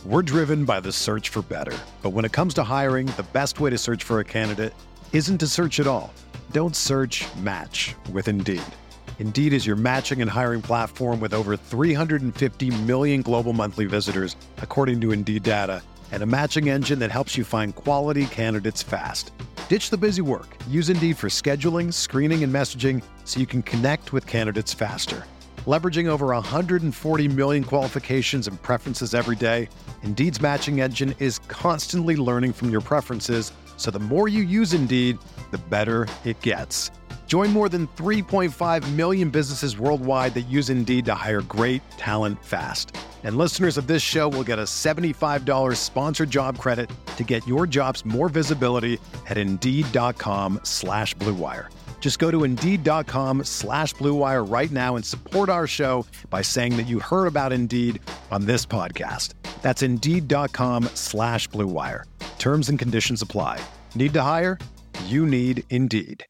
We're driven by the search for better. But when it comes to hiring, the best way to search for a candidate isn't to search at all. Don't search, match with Indeed. Indeed is your matching and hiring platform with over 350 million global monthly visitors, according to Indeed data, and a matching engine that helps you find quality candidates fast. Ditch the busy work. Use Indeed for scheduling, screening, and messaging so you can connect with candidates faster. Leveraging over 140 million qualifications and preferences every day, Indeed's matching engine is constantly learning from your preferences, so the more you use Indeed, the better it gets. Join more than 3.5 million businesses worldwide that use Indeed to hire great talent fast. And listeners of this show will get a $75 sponsored job credit to get your jobs more visibility at Indeed.com/Blue Wire. Just go to Indeed.com/Blue Wire right now and support our show by saying that you heard about Indeed on this podcast. That's Indeed.com/Blue Wire. Terms and conditions apply. Need to hire? You need Indeed.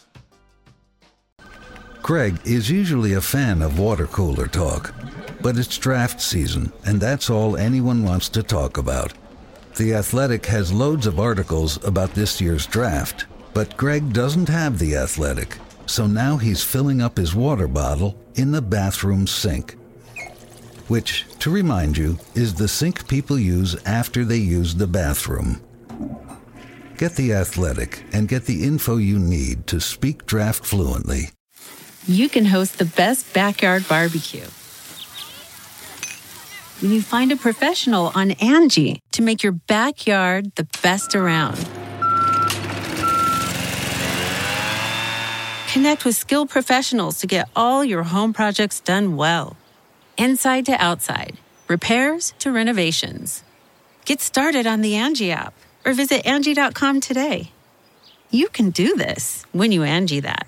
Greg is usually a fan of water cooler talk, but it's draft season, and that's all anyone wants to talk about. The Athletic has loads of articles about this year's draft, but Greg doesn't have The Athletic, so now he's filling up his water bottle in the bathroom sink, which, to remind you, is the sink people use after they use the bathroom. Get The Athletic and get the info you need to speak draft fluently. You can host the best backyard barbecue when you find a professional on Angie to make your backyard the best around. Connect with skilled professionals to get all your home projects done well. Inside to outside, repairs to renovations. Get started on the Angie app or visit Angie.com today. You can do this when you Angie that.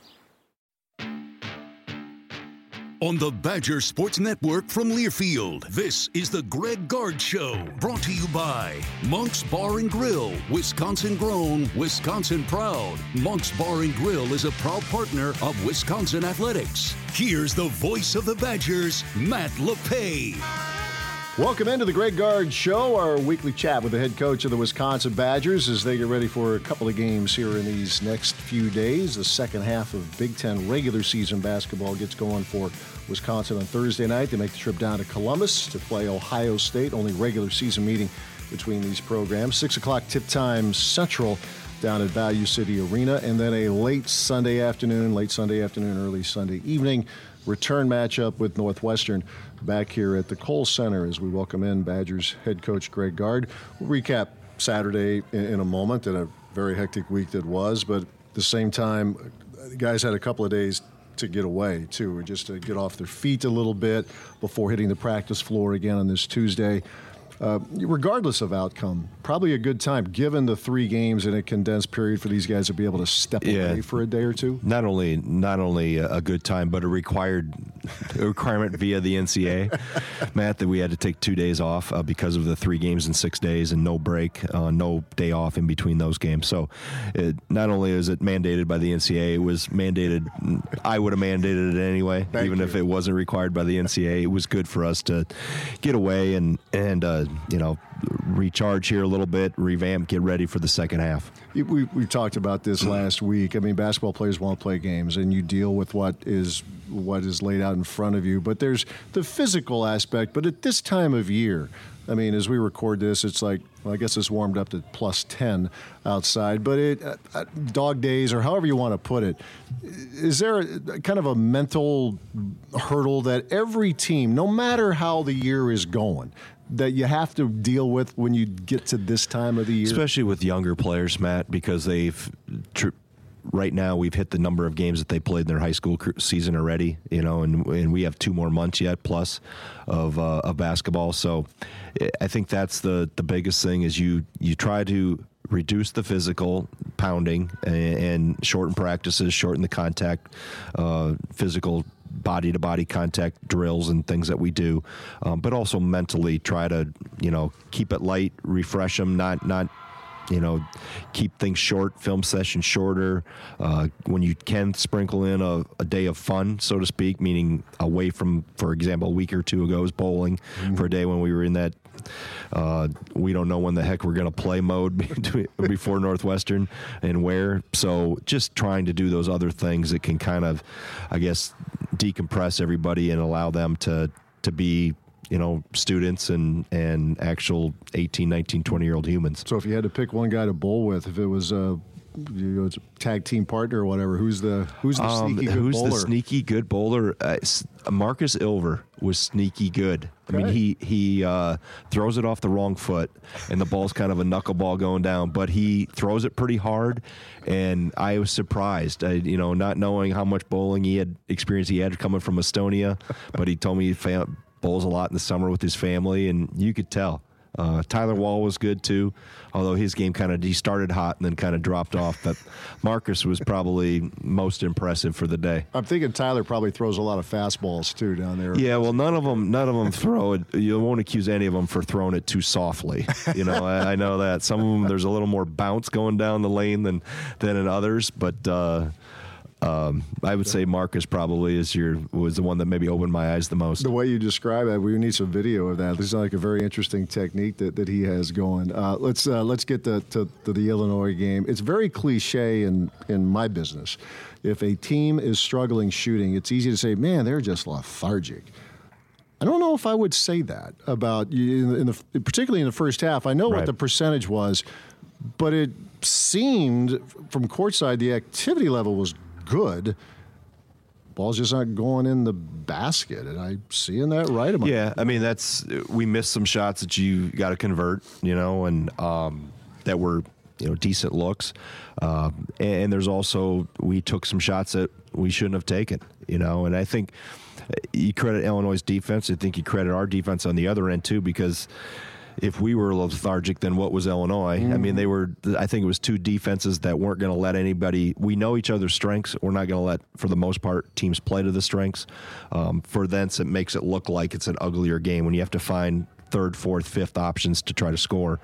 On the Badger Sports Network from Learfield, this is the Greg Gard Show, brought to you by Monk's Bar and Grill, Wisconsin grown, Wisconsin proud. Monk's Bar and Grill is a proud partner of Wisconsin Athletics. Here's the voice of the Badgers, Matt LePay. Welcome into the Greg Gard Show, our weekly chat with the head coach of the Wisconsin Badgers as they get ready for a couple of games here in these next few days. The second half of Big Ten regular season basketball gets going for Wisconsin on Thursday night. They make the trip down to Columbus to play Ohio State, only regular season meeting between these programs. 6 o'clock tip time Central down at Value City Arena, and then a late Sunday afternoon, early Sunday evening return matchup with Northwestern back here at the Kohl Center as we welcome in Badgers head coach Greg Gard. We'll recap Saturday in a moment and a very hectic week that was, but at the same time, the guys had a couple of days to get away, too, just to get off their feet a little bit before hitting the practice floor again on this Tuesday. Regardless of outcome, probably a good time, given the 3 games in a condensed period, for these guys to be able to step away for a day or two. Not only a good time, but a requirement via the NCAA, Matt, that we had to take 2 days off because of the 3 games in 6 days and no break, no day off in between those games. So not only is it mandated by the NCAA, it was mandated. I would have mandated it anyway, if it wasn't required by the NCAA. It was good for us to get away and recharge here a little bit, revamp, get ready for the second half. We talked about this last week. I mean, basketball players want to play games, and you deal with what is laid out in front of you. But there's the physical aspect. But at this time of year, I mean, as we record this, it's like, well, I guess it's warmed up to plus 10 outside. But dog days, or however you want to put it, is there kind of a mental hurdle that every team, no matter how the year is going, that you have to deal with when you get to this time of the year? Especially with younger players, Matt, because right now we've hit the number of games that they played in their high school season already, and we have 2 more months yet plus of basketball. So I think that's the biggest thing is you try to reduce the physical pounding and shorten practices, shorten the contact, physical body-to-body contact drills and things that we do, but also mentally try to, keep it light, refresh them, not keep things short, film session shorter. When you can sprinkle in a day of fun, so to speak, meaning away from, for example, a week or 2 ago was bowling for a day when we were in that we don't know when the heck we're going to play mode before Northwestern and where. So just trying to do those other things that can kind of, I guess, decompress everybody and allow them to be, students and actual 18, 19, 20-year-old humans. So if you had to pick one guy to bowl with, if it was a tag team partner or whatever, who's the sneaky good bowler? Who's the sneaky good bowler? Marcus Ilver was sneaky good. Okay. I mean, he throws it off the wrong foot, and the ball's kind of a knuckleball going down, but he throws it pretty hard, and I was surprised, not knowing how much bowling experience he had coming from Estonia, but he told me he bowls a lot in the summer with his family, and you could tell. Tyler Wall was good too, although his game he started hot and then kind of dropped off. But Marcus was probably most impressive for the day. I'm thinking Tyler probably throws a lot of fastballs too down there. Yeah, well, none of them throw it. You won't accuse any of them for throwing it too softly. I know that some of them there's a little more bounce going down the lane than in others, but. I would say Marcus probably was the one that maybe opened my eyes the most. The way you describe it, we need some video of that. This is like a very interesting technique that he has going. Let's get to the Illinois game. It's very cliche in my business. If a team is struggling shooting, it's easy to say, man, they're just lethargic. I don't know if I would say that about you, particularly in the first half. I know what the percentage was, but it seemed from courtside the activity level was good. Ball's just not going in the basket, and I'm seeing that right. Yeah, I mean we missed some shots that you got to convert, and that were decent looks, and there's also we took some shots that we shouldn't have taken, and I think you credit Illinois' defense. I think you credit our defense on the other end too, because if we were lethargic, then what was Illinois? I mean, I think it was two defenses that weren't going to let anybody, we know each other's strengths. We're not going to let, for the most part, teams play to the strengths. For thence, it makes it look like it's an uglier game when you have to find third, fourth, fifth options to try to score.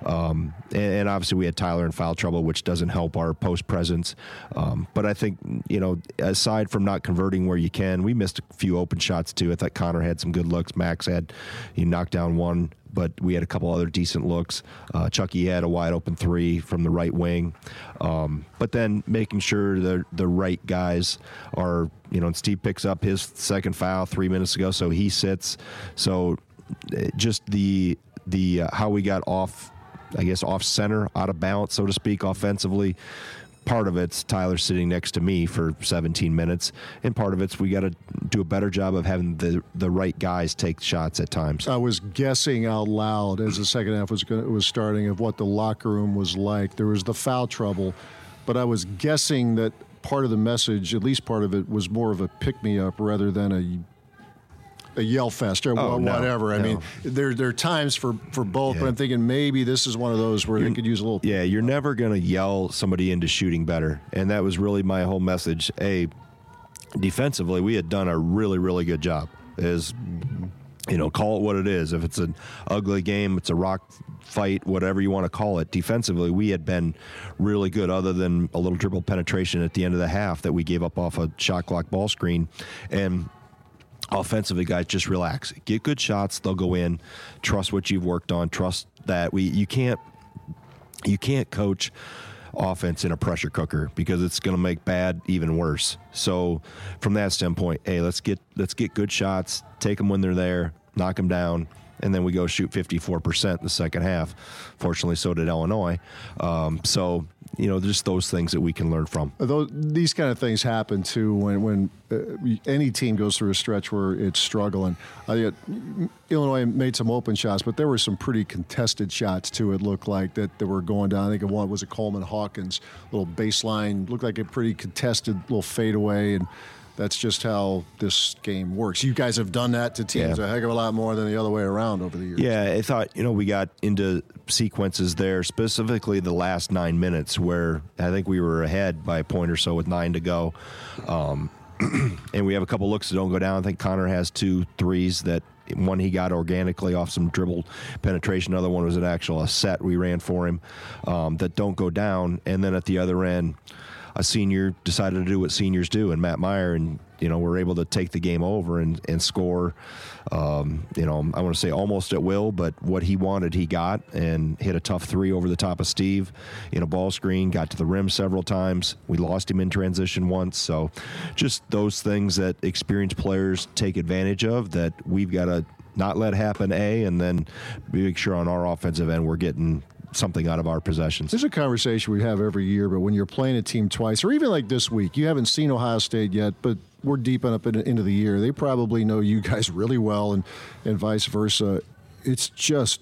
And obviously we had Tyler in foul trouble, which doesn't help our post presence. But I think, aside from not converting where you can, we missed a few open shots too. I thought Connor had some good looks. Max he knocked down one, but we had a couple other decent looks. Chucky had a wide open three from the right wing. But then making sure the right guys are, and Steve picks up his second foul 3 minutes ago, so he sits. So just the how we got off center, out of balance, so to speak, offensively. Part of it's Tyler sitting next to me for 17 minutes, and part of it's we got to do a better job of having the right guys take shots at times. I was guessing out loud as the second half was starting of what the locker room was like. There was the foul trouble, but I was guessing that part of the message, at least part of it, was more of a pick-me-up rather than a yell fest or whatever. I mean, there are times for both, but I'm thinking maybe this is one of those where they could use a little. Yeah, you're never going to yell somebody into shooting better, and that was really my whole message. Defensively, we had done a really, really good job. Call it what it is. If it's an ugly game, it's a rock fight, whatever you want to call it. Defensively, we had been really good, other than a little dribble penetration at the end of the half that we gave up off a shot clock ball screen, and offensively, guys, just relax. Get good shots. They'll go in. Trust what you've worked on. Trust that you can't coach offense in a pressure cooker because it's going to make bad even worse. So from that standpoint, let's get good shots. Take them when they're there. Knock them down. And then we go shoot 54% in the second half. Fortunately, so did Illinois. Just those things that we can learn from. These kind of things happen, too, when any team goes through a stretch where it's struggling. Illinois made some open shots, but there were some pretty contested shots, too, it looked like, that were going down. I think one was a Coleman Hawkins little baseline. Looked like a pretty contested little fadeaway, and that's just how this game works. You guys have done that to teams a heck of a lot more than the other way around over the years. Yeah, I thought, we got into sequences there, specifically the last 9 minutes, where I think we were ahead by a point or so with 9 to go. And we have a couple looks that don't go down. I think Connor has 2 threes that one he got organically off some dribble penetration. Another one was a set we ran for him that don't go down. And then at the other end, a senior decided to do what seniors do, and Matt Meyer, and were able to take the game over and score. I want to say almost at will, but what he wanted, he got, and hit a tough three over the top of Steve in a ball screen, got to the rim several times. We lost him in transition once. So just those things that experienced players take advantage of that we've got to not let happen, and then make sure on our offensive end we're getting something out of our possessions. There's a conversation we have every year, but when you're playing a team twice, or even like this week, you haven't seen Ohio State yet, but we're deep up into the year. They probably know you guys really well, and vice versa. It's just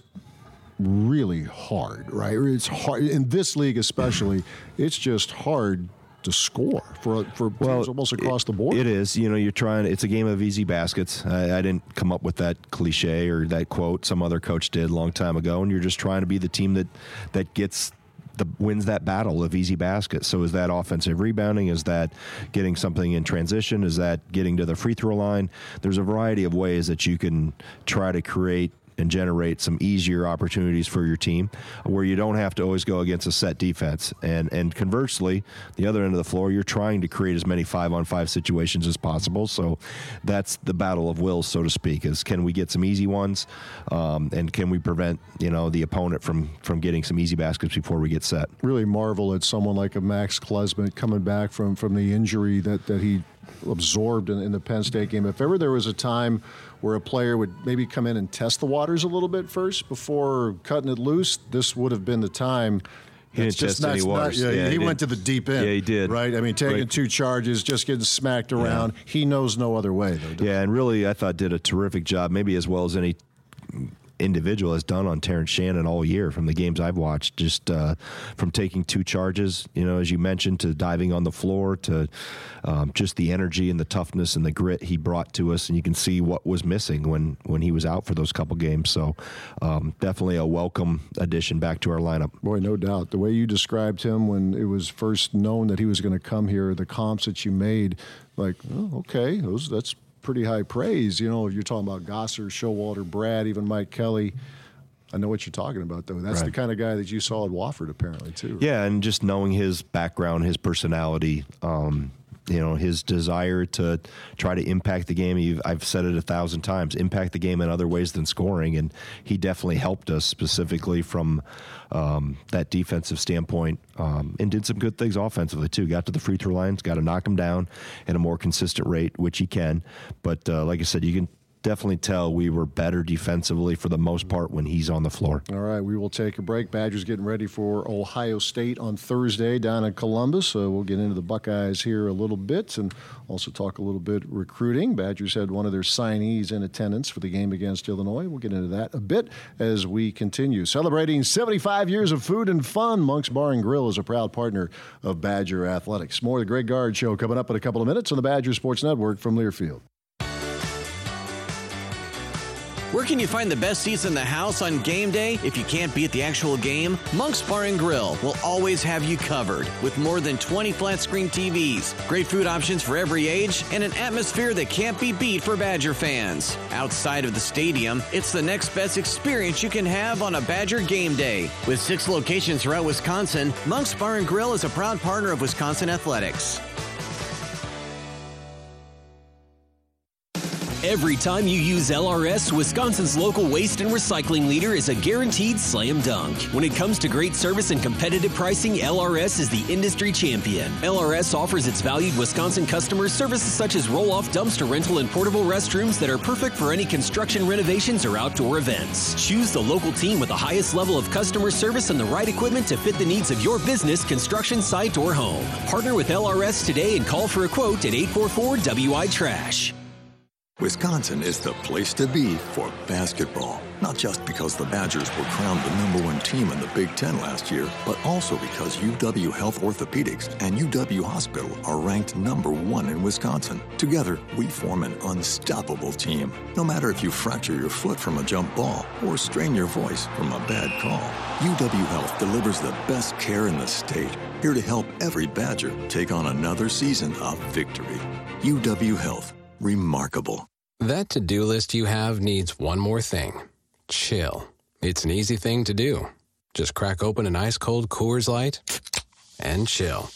really hard, right? It's hard in this league, especially. It's just hard to score for teams almost across the board. It is. You're trying. It's a game of easy baskets. I didn't come up with that cliche or that quote. Some other coach did a long time ago. And you're just trying to be the team that wins that battle of easy baskets. So is that offensive rebounding? Is that getting something in transition? Is that getting to the free throw line? There's a variety of ways that you can try to create and generate some easier opportunities for your team where you don't have to always go against a set defense. And conversely, the other end of the floor, you're trying to create as many 5-on-5 situations as possible. So that's the battle of wills, so to speak, is can we get some easy ones, and can we prevent, the opponent from getting some easy baskets before we get set. Really marvel at someone like a Max Klesmit coming back from the injury that he absorbed in the Penn State game. If ever there was a time where a player would maybe come in and test the waters a little bit first before cutting it loose, this would have been the time. He didn't test any waters. He went to the deep end. Yeah, he did. Right? I mean, taking 2 charges, just getting smacked around. Yeah. He knows no other way, though. Yeah, and really, I thought did a terrific job, maybe as well as any individual has done on Terrence Shannon all year from the games I've watched, just from taking 2 charges, as you mentioned, to diving on the floor, to just the energy and the toughness and the grit he brought to us. And you can see what was missing when he was out for those couple games. So definitely a welcome addition back to our lineup. Boy, no doubt. The way you described him when it was first known that he was going to come here, the comps that you made, like, okay, that's pretty high praise. You're talking about Gosser, Showalter, Brad, even Mike Kelly. I know what you're talking about, though. That's right. The kind of guy that you saw at Wofford, apparently, too. Yeah, and just knowing his background, his personality, his desire to try to impact the game. I've said it 1,000 times, impact the game in other ways than scoring, and he definitely helped us specifically from that defensive standpoint, and did some good things offensively, too. Got to the free throw lines, got to knock them down at a more consistent rate, which he can. But like I said, you can definitely tell we were better defensively for the most part when he's on the floor. All right, we will take a break. Badgers getting ready for Ohio State on Thursday down in Columbus. So we'll get into the Buckeyes here a little bit and also talk a little bit recruiting. Badgers had one of their signees in attendance for the game against Illinois. We'll get into that a bit as we continue. Celebrating 75 years of food and fun, Monk's Bar and Grill is a proud partner of Badger Athletics. More of the Greg Gard Show coming up in a couple of minutes on the Badger Sports Network from Learfield. Where can you find the best seats in the house on game day? If you can't be at the actual game, Monk's Bar and Grill will always have you covered with more than 20 flat-screen TVs, great food options for every age, and an atmosphere that can't be beat for Badger fans. Outside of the stadium, it's the next best experience you can have on a Badger game day. With 6 locations throughout Wisconsin, Monk's Bar and Grill is a proud partner of Wisconsin Athletics. Every time you use LRS, Wisconsin's local waste and recycling leader is a guaranteed slam dunk. When it comes to great service and competitive pricing, LRS is the industry champion. LRS offers its valued Wisconsin customers services such as roll-off dumpster rental and portable restrooms that are perfect for any construction renovations or outdoor events. Choose the local team with the highest level of customer service and the right equipment to fit the needs of your business, construction site, or home. Partner with LRS today and call for a quote at 844-WI-TRASH. Wisconsin is the place to be for basketball. Not just because the Badgers were crowned the #1 team in the Big Ten last year, but also because UW Health Orthopedics and UW Hospital are ranked #1 in Wisconsin. Together, we form an unstoppable team. No matter if you fracture your foot from a jump ball or strain your voice from a bad call, UW Health delivers the best care in the state. Here to help every Badger take on another season of victory. UW Health. Remarkable. That to-do list you have needs one more thing. Chill. It's an easy thing to do. Just crack open an ice-cold Coors Light and chill.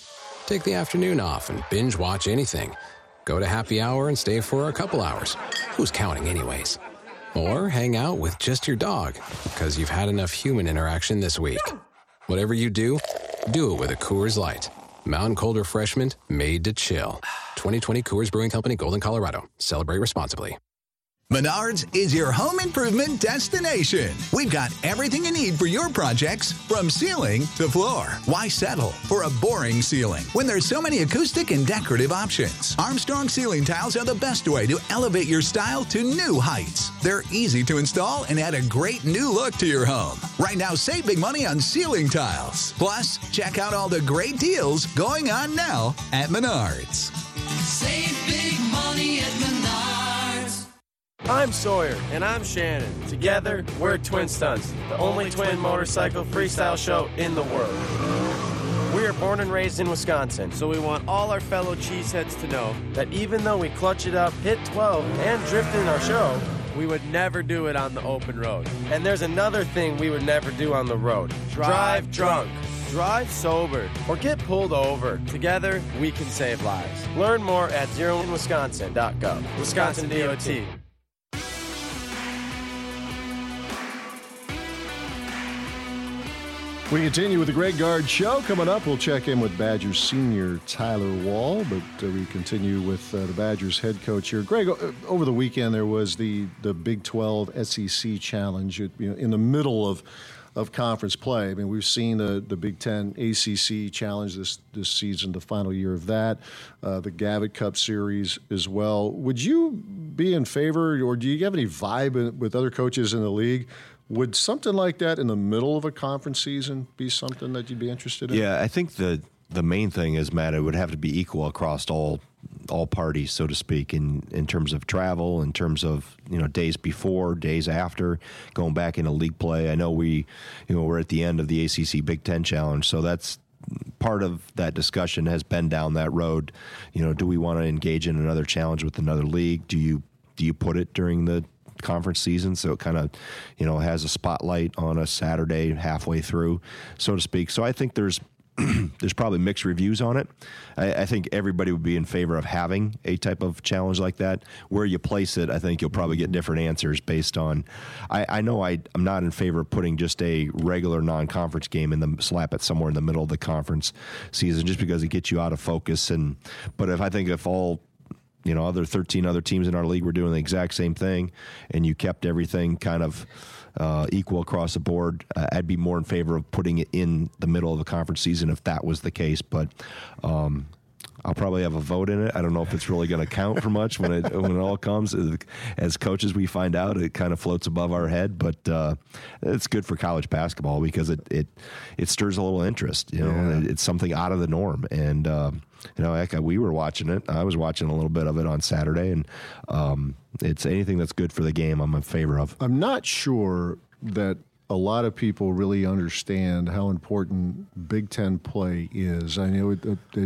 Take the afternoon off and binge watch anything. Go to happy hour and stay for a couple hours. Who's counting anyways? Or hang out with just your dog, because you've had enough human interaction this week. Whatever you do it with a Coors Light. Mountain Cold Refreshment made to chill. 2020 Coors Brewing Company, Golden, Colorado. Celebrate responsibly. Menards is your home improvement destination. We've got everything you need for your projects, from ceiling to floor. Why settle for a boring ceiling when there's so many acoustic and decorative options? Armstrong ceiling tiles are the best way to elevate your style to new heights. They're easy to install and add a great new look to your home. Right now, save big money on ceiling tiles. Plus, check out all the great deals going on now at Menards. Save big money at Menards. I'm Sawyer. And I'm Shannon. Together, we're Twin Stunts, the only twin motorcycle freestyle show in the world. We are born and raised in Wisconsin, so we want all our fellow cheeseheads to know that even though we clutch it up, hit 12, and drift in our show, we would never do it on the open road. And there's another thing we would never do on the road. Drive drunk. Drive sober, or get pulled over. Together, we can save lives. Learn more at zeroinwisconsin.gov. Wisconsin DOT. We continue with the Greg Gard Show. Coming up, we'll check in with Badgers senior Tyler Wall, but we continue with the Badgers head coach here. Greg, over the weekend there was the Big 12 SEC Challenge in the middle of conference play. I mean, we've seen the Big Ten ACC Challenge this season, the final year of that, the Gavitt Cup Series as well. Would you be in favor, or do you have any vibe with other coaches in the league? Would something like that in the middle of a conference season be something that you'd be interested in? Yeah, I think the main thing is, Matt, it would have to be equal across all parties, so to speak, in terms of travel, in terms of days before, days after, going back into league play. I know we're at the end of the ACC Big Ten Challenge, so that's part of that discussion has been down that road. Do we want to engage in another challenge with another league? Do you put it during the conference season, so it kind of has a spotlight on a Saturday halfway through, so to speak? So I think there's probably mixed reviews on it. I think everybody would be in favor of having a type of challenge like that. Where you place it, I think you'll probably get different answers based on. I know I'm not in favor of putting just a regular non-conference game slap it somewhere in the middle of the conference season, just because it gets you out of focus. But if all other 13 other teams in our league were doing the exact same thing, and you kept everything kind of equal across the board, I'd be more in favor of putting it in the middle of the conference season if that was the case. But I'll probably have a vote in it. I don't know if it's really going to count for much when it all comes. As coaches, we find out it kind of floats above our head, but it's good for college basketball because it stirs a little interest. It's something out of the norm, and we were watching it. I was watching a little bit of it on Saturday, and it's anything that's good for the game I'm in favor of. I'm not sure that a lot of people really understand how important Big Ten play is. I know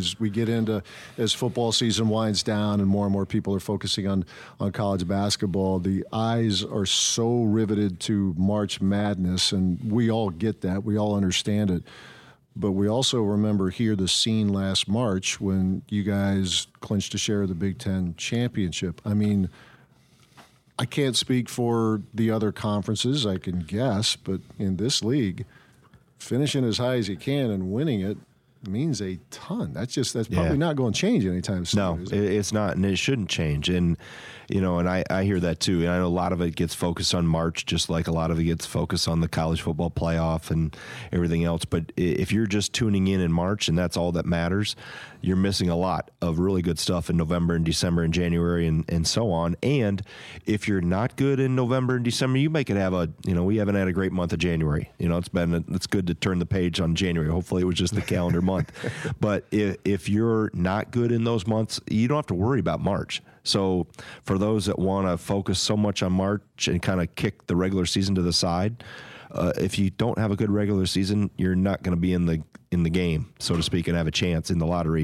as football season winds down and more people are focusing on college basketball, the eyes are so riveted to March Madness, and we all get that. We all understand it. But we also remember here the scene last March when you guys clinched a share of the Big Ten championship. I mean, I can't speak for the other conferences, I can guess, but in this league, finishing as high as you can and winning it means a ton. That's probably not going to change anytime soon. No, it's not, and it shouldn't change. And and I hear that too. And I know a lot of it gets focused on March, just like a lot of it gets focused on the college football playoff and everything else. But if you're just tuning in March and that's all that matters, you're missing a lot of really good stuff in November and December and January and so on. And if you're not good in November and December, you could have we haven't had a great month of January. It's good to turn the page on January. Hopefully it was just the calendar month. But if you're not good in those months, you don't have to worry about March. So for those that want to focus so much on March and kind of kick the regular season to the side, if you don't have a good regular season, you're not going to be in the game, so to speak, and have a chance in the lottery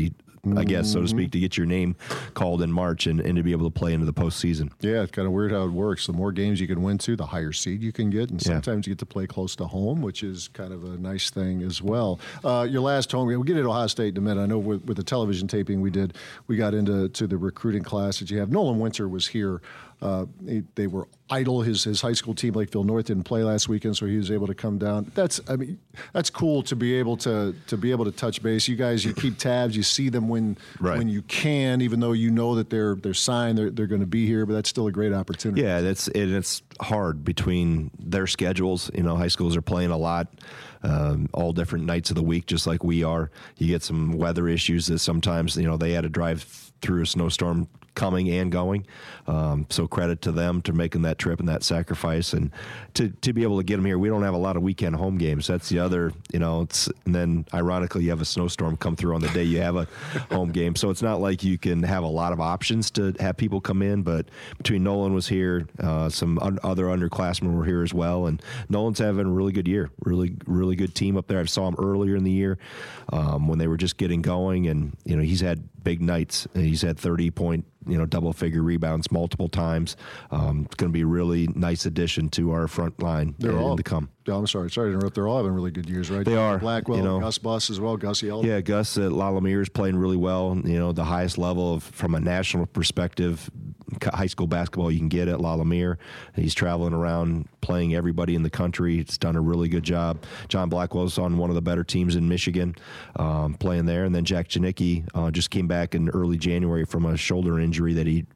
I guess, so to speak, to get your name called in March and to be able to play into the postseason. Yeah, it's kind of weird how it works. The more games you can win to, the higher seed you can get, and sometimes you get to play close to home, which is kind of a nice thing as well. Your last home game, we'll get into Ohio State in a minute. I know with the television taping we did, we got into the recruiting class that you have. Nolan Winter was here. They were idle. His high school team, Lakeville North, didn't play last weekend, so he was able to come down. That's cool to be able to touch base. You guys, you keep tabs. You see them when you can, even though you know that they're signed, they're going to be here. But that's still a great opportunity. Yeah, it's hard between their schedules. High schools are playing a lot. All different nights of the week, just like we are. You get some weather issues that sometimes, they had to drive through a snowstorm coming and going. So credit to them to making that trip and that sacrifice, and to be able to get them here. We don't have a lot of weekend home games. That's the other, and then ironically you have a snowstorm come through on the day you have a home game. So it's not like you can have a lot of options to have people come in, but between Nolan was here, some other underclassmen were here as well, and Nolan's having a really good year. Really, really good team up there. I saw him earlier in the year when they were just getting going, and he's had big nights. He's had 30-point, double-figure rebounds multiple times. It's going to be a really nice addition to our front line to come. Oh, I'm sorry to interrupt. They're all having really good years, right? They are. Blackwell, Gus Bus as well, Gus Yelda. Yeah, Gus at La Lumiere is playing really well. The highest level from a national perspective, high school basketball you can get at La Lumiere. He's traveling around playing everybody in the country. He's done a really good job. John Blackwell's on one of the better teams in Michigan, playing there. And then Jack Janicki just came back in early January from a shoulder injury that he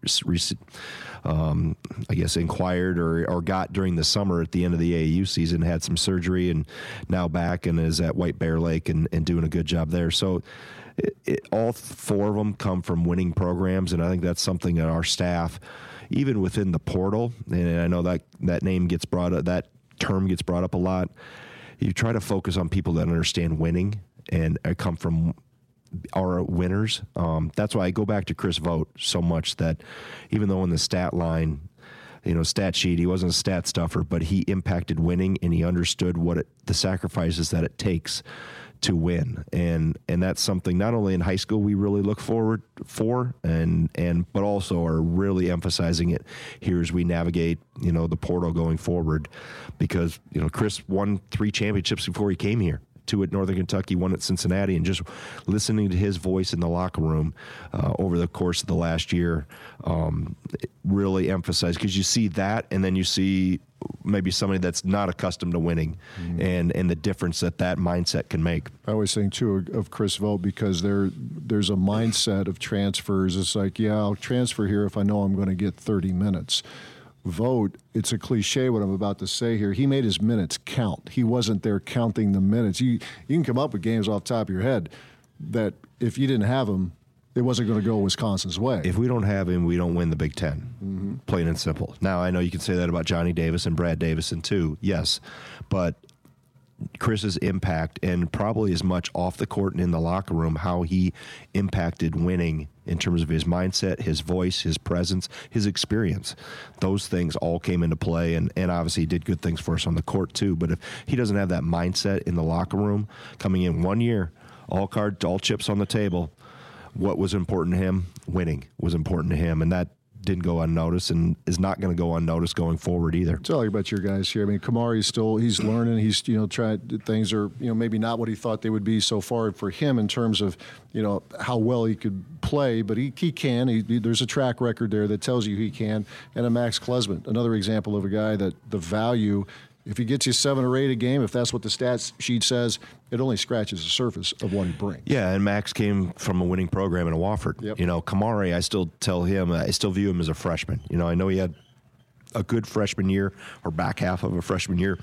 inquired or got during the summer at the end of the AAU season, had some surgery, and now back and is at White Bear Lake and doing a good job there. So all four of them come from winning programs, and I think that's something that our staff, even within the portal, and I know that name gets brought up, that term gets brought up a lot, you try to focus on people that understand winning and come from our winners. That's why I go back to Chris Vogt so much, that even though in the stat line, stat sheet, he wasn't a stat stuffer, but he impacted winning, and he understood the sacrifices that it takes to win. And that's something not only in high school we really look forward for, but also are really emphasizing it here as we navigate, the portal going forward, because, Chris won 3 championships before he came here. 2 at Northern Kentucky, 1 at Cincinnati, and just listening to his voice in the locker room over the course of the last year really emphasized, because you see that, and then you see maybe somebody that's not accustomed to winning, and the difference that mindset can make. I always think, too, of Chris Vogt, because there's a mindset of transfers. It's like, I'll transfer here if I know I'm going to get 30 minutes. Vogt, it's a cliche what I'm about to say here. He made his minutes count. He wasn't there counting the minutes. You can come up with games off the top of your head that if you didn't have him, it wasn't going to go Wisconsin's way. If we don't have him, we don't win the Big Ten, plain and simple. Now, I know you can say that about Johnny Davis and Brad Davison too, yes, but Chris's impact, and probably as much off the court and in the locker room, how he impacted winning in terms of his mindset, his voice, his presence, his experience. Those things all came into play, and obviously he did good things for us on the court too. But if he doesn't have that mindset in the locker room, coming in 1 year, all chips on the table, what was important to him? Winning was important to him, and that didn't go unnoticed and is not going to go unnoticed going forward either. Tell you about your guys here. I mean, Kamari's he's learning. He's, tried things are, maybe not what he thought they would be so far for him in terms of, how well he could play, but he can. There's a track record there that tells you he can. And a Max Klesman, another example of a guy that the value, if he gets you 7 or 8 a game, if that's what the stats sheet says, it only scratches the surface of what he brings. Yeah, and Max came from a winning program in Wofford. Yep. Kamari, I still view him as a freshman. I know he had a good freshman year, or back half of a freshman year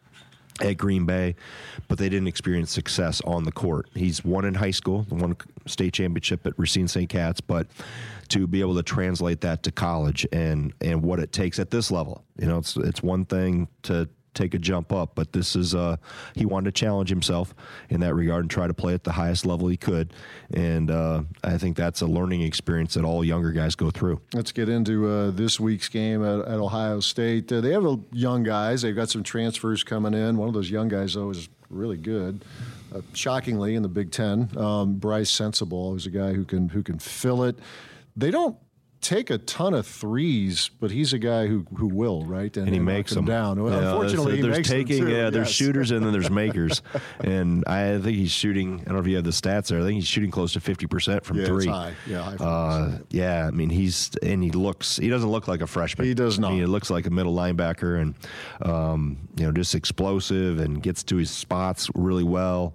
at Green Bay, but they didn't experience success on the court. He's won in high school, won state championship at Racine St. Cat's, but to be able to translate that to college and what it takes at this level, it's one thing to take a jump up, but this is he wanted to challenge himself in that regard and try to play at the highest level he could, and I think that's a learning experience that all younger guys go through. Let's get into this week's game at Ohio State. They have young guys. They've got some transfers coming in. One of those young guys, though, is really good. shockingly in the Big Ten. Bryce Sensabaugh is a guy who can fill it. They don't take a ton of threes, but he's a guy who will, right? And he makes them down. Unfortunately, there's he makes them too. There's Yes. shooters and then there's makers. And I think he's shooting, I don't know if you have the stats there, I think he's shooting close to 50% from three. It's high. I mean, he doesn't look like a freshman. He does not. He looks like a middle linebacker and, just explosive and gets to his spots really well.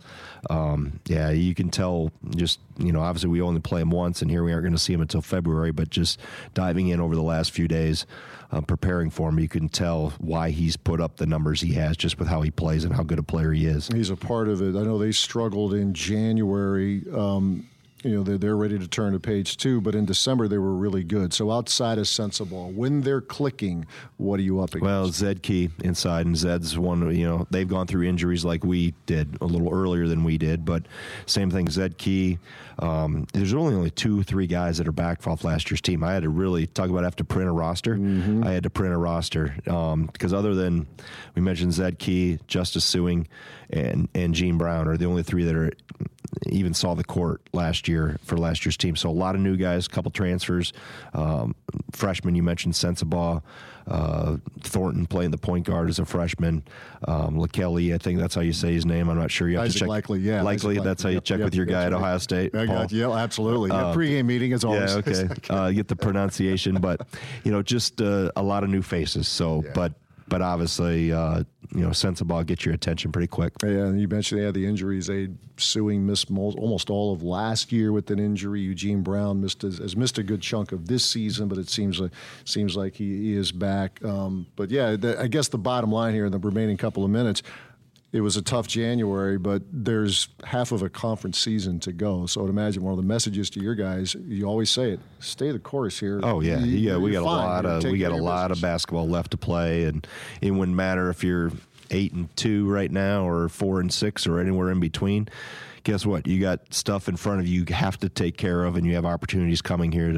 You can tell just, obviously we only play him once and here we aren't going to see him until February, but just diving in over the last few days, preparing for him, you can tell why he's put up the numbers he has just with how he plays and how good a player he is. He's a part of it. I know they struggled in January. They're ready to turn to page 2, but in December they were really good. So outside of Sensabaugh, when they're clicking, what are you up against? Well, Zed Key inside, and Zed's one, they've gone through injuries like we did a little earlier than we did, but same thing, Zed Key. There's only 2-3 guys that are back off last year's team. I had to really talk about have to print a roster. Mm-hmm. I had to print a roster because other than we mentioned Zed Key, Justice Suing, and Gene Brown are the only 3 that even saw the court last year for last year's team. So a lot of new guys, a couple transfers. Freshmen, you mentioned Sensabaugh. Thornton playing the point guard as a freshman. LeKelly, I think that's how you say his name. I'm not sure. You have Isaac to check. Likely, yeah. Likely, that's how you check with your guy at Ohio State. Yeah, absolutely. Pre-game meeting is always. Yeah, okay. Get the pronunciation. But, just a lot of new faces. So, yeah. But obviously, Sensabaugh gets your attention pretty quick. Yeah, and you mentioned they had the injuries. Suing missed almost all of last year with an injury. Eugene Brown has missed a good chunk of this season, but it seems like he is back. But yeah, I guess the bottom line here in the remaining couple of minutes, it was a tough January, but there's half of a conference season to go. So I'd imagine one of the messages to your guys, you always say it, stay the course here. Oh yeah, we got a lot of basketball left to play, and it wouldn't matter if you're 8-2 right now or 4-6 or anywhere in between. Guess what? You got stuff in front of you have to take care of, and you have opportunities coming here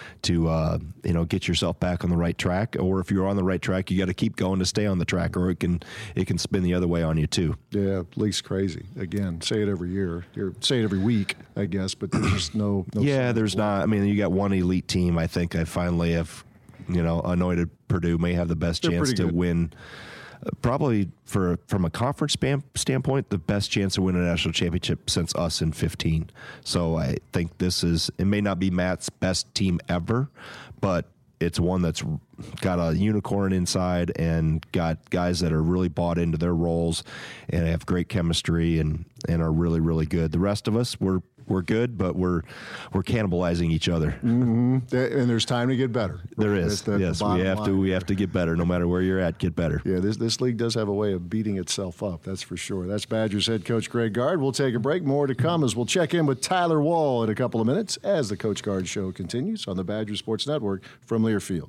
to get yourself back on the right track. Or if you're on the right track, you got to keep going to stay on the track, or it can spin the other way on you too. Yeah, league's crazy. Again, say it every year. Say it every week, I guess. But there's just no. Yeah, there's not. I mean, you got one elite team. I think I finally have, anointed Purdue may have the best chance to win. Probably from a conference standpoint, the best chance to win a national championship since us in 15. So I think it may not be Matt's best team ever, but it's one that's got a unicorn inside and got guys that are really bought into their roles and have great chemistry and are really, really good. The rest of us, we're good, but we're cannibalizing each other. Mm-hmm. And there's time to get better. There is. Yes, we have to get better. No matter where you're at, get better. Yeah, this league does have a way of beating itself up. That's for sure. That's Badgers head coach Greg Gard. We'll take a break. More to come as we'll check in with Tyler Wall in a couple of minutes as the Coach Gard Show continues on the Badger Sports Network from Learfield.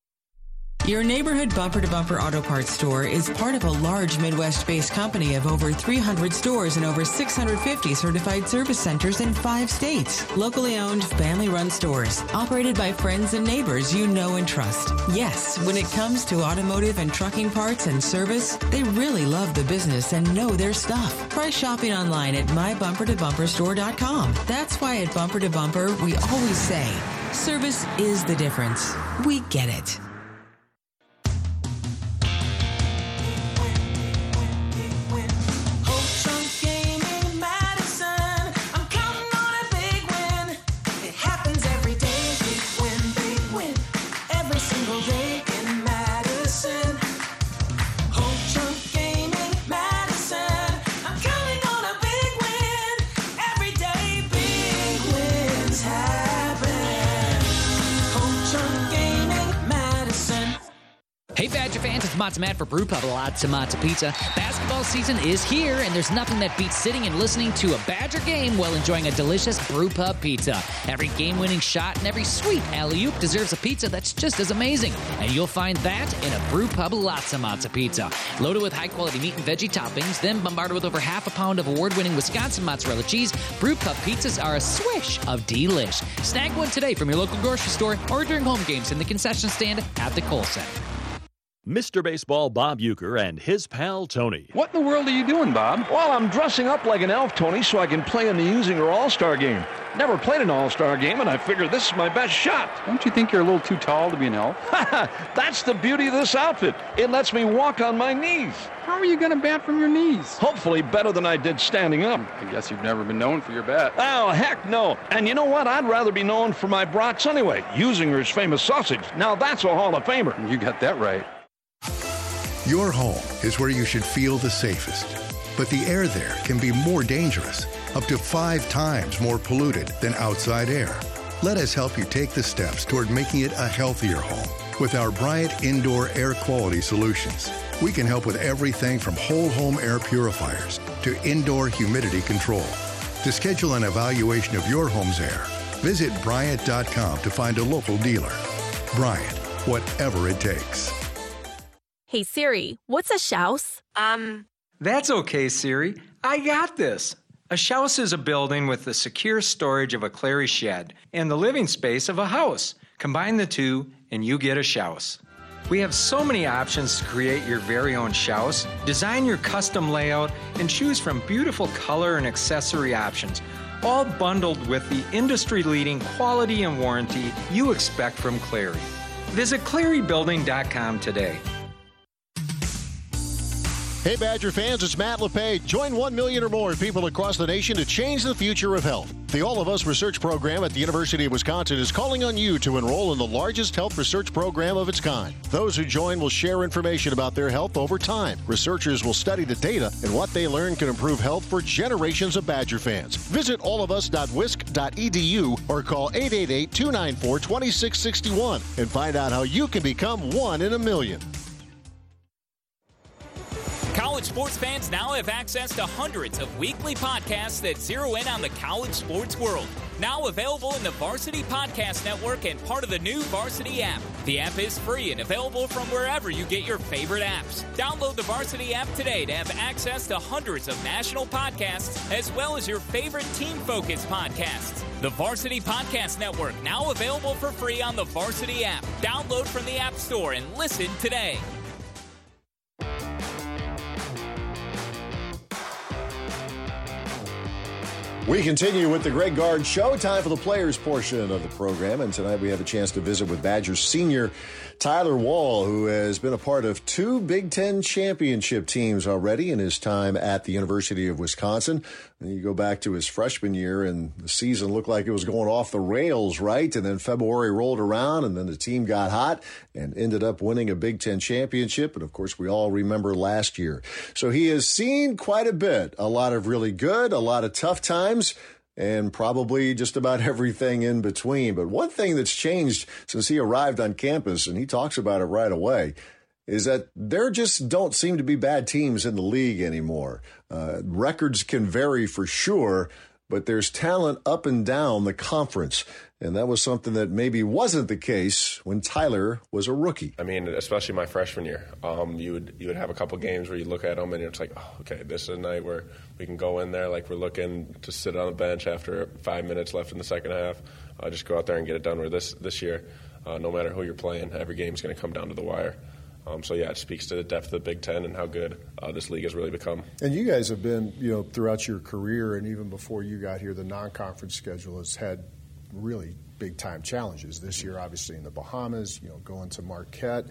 Your neighborhood bumper-to-bumper auto parts store is part of a large Midwest-based company of over 300 stores and over 650 certified service centers in 5 states. Locally owned, family-run stores, operated by friends and neighbors you know and trust. Yes, when it comes to automotive and trucking parts and service, they really love the business and know their stuff. Try shopping online at mybumpertobumperstore.com. That's why at Bumper to Bumper, we always say, service is the difference. We get it. Hey Badger fans, it's Matzo Matt for Brew Pub Lots of Matzo Pizza. Basketball season is here, and there's nothing that beats sitting and listening to a Badger game while enjoying a delicious Brew Pub pizza. Every game-winning shot and every sweet alley-oop deserves a pizza that's just as amazing, and you'll find that in a Brew Pub Lots of Matzo Pizza. Loaded with high-quality meat and veggie toppings, then bombarded with over half a pound of award-winning Wisconsin mozzarella cheese, Brew Pub pizzas are a swish of delish. Snag one today from your local grocery store or during home games in the concession stand at the Kohl Center. Mr. Baseball Bob Uecker and his pal Tony. What in the world are you doing, Bob? Well, I'm dressing up like an elf, Tony, so I can play in the Usinger All-Star Game. Never played an All-Star Game, and I figure this is my best shot. Don't you think you're a little too tall to be an elf? That's the beauty of this outfit. It lets me walk on my knees. How are you going to bat from your knees? Hopefully better than I did standing up. I guess you've never been known for your bat. Oh, heck no. And you know what? I'd rather be known for my brats anyway. Usinger's famous sausage. Now that's a Hall of Famer. You got that right. Your home is where you should feel the safest. But the air there can be more dangerous, up to 5 times more polluted than outside air. Let us help you take the steps toward making it a healthier home with our Bryant Indoor Air Quality Solutions. We can help with everything from whole home air purifiers to indoor humidity control. To schedule an evaluation of your home's air, visit Bryant.com to find a local dealer. Bryant, whatever it takes. Hey Siri, what's a shouse? That's okay, Siri. I got this. A shouse is a building with the secure storage of a Clary shed and the living space of a house. Combine the two and you get a shouse. We have so many options to create your very own shouse, design your custom layout, and choose from beautiful color and accessory options, all bundled with the industry-leading quality and warranty you expect from Clary. Visit ClaryBuilding.com today. Hey, Badger fans, it's Matt LePage. Join 1 million or more people across the nation to change the future of health. The All of Us research program at the University of Wisconsin is calling on you to enroll in the largest health research program of its kind. Those who join will share information about their health over time. Researchers will study the data, and what they learn can improve health for generations of Badger fans. Visit allofus.wisc.edu or call 888-294-2661 and find out how you can become 1 in a million. College sports fans now have access to hundreds of weekly podcasts that zero in on the college sports world. Now available in the Varsity Podcast Network and part of the new Varsity app. The app is free and available from wherever you get your favorite apps. Download the Varsity app today to have access to hundreds of national podcasts as well as your favorite team-focused podcasts. The Varsity Podcast Network, now available for free on the Varsity app. Download from the App Store and listen today. We continue with the Greg Gard Show. Time for the players portion of the program. And tonight we have a chance to visit with Badgers senior Tyler Wahl, who has been a part of 2 Big Ten championship teams already in his time at the University of Wisconsin. And you go back to his freshman year, and the season looked like it was going off the rails, right? And then February rolled around, and then the team got hot and ended up winning a Big Ten championship. And, of course, we all remember last year. So he has seen quite a bit, a lot of really good, a lot of tough times, and probably just about everything in between. But one thing that's changed since he arrived on campus, and he talks about it right away, is that there just don't seem to be bad teams in the league anymore. Records can vary for sure, but there's talent up and down the conference. And that was something that maybe wasn't the case when Tyler was a rookie. I mean, especially my freshman year, you would have a couple games where you look at them and it's like, oh, okay, this is a night where we can go in there like we're looking to sit on the bench after 5 minutes left in the second half. Just go out there and get it done. Where this year, no matter who you're playing, every game's going to come down to the wire. So, yeah, it speaks to the depth of the Big Ten and how good this league has really become. And you guys have been, throughout your career and even before you got here, the non-conference schedule has had really big-time challenges. This year, obviously, in the Bahamas, going to Marquette.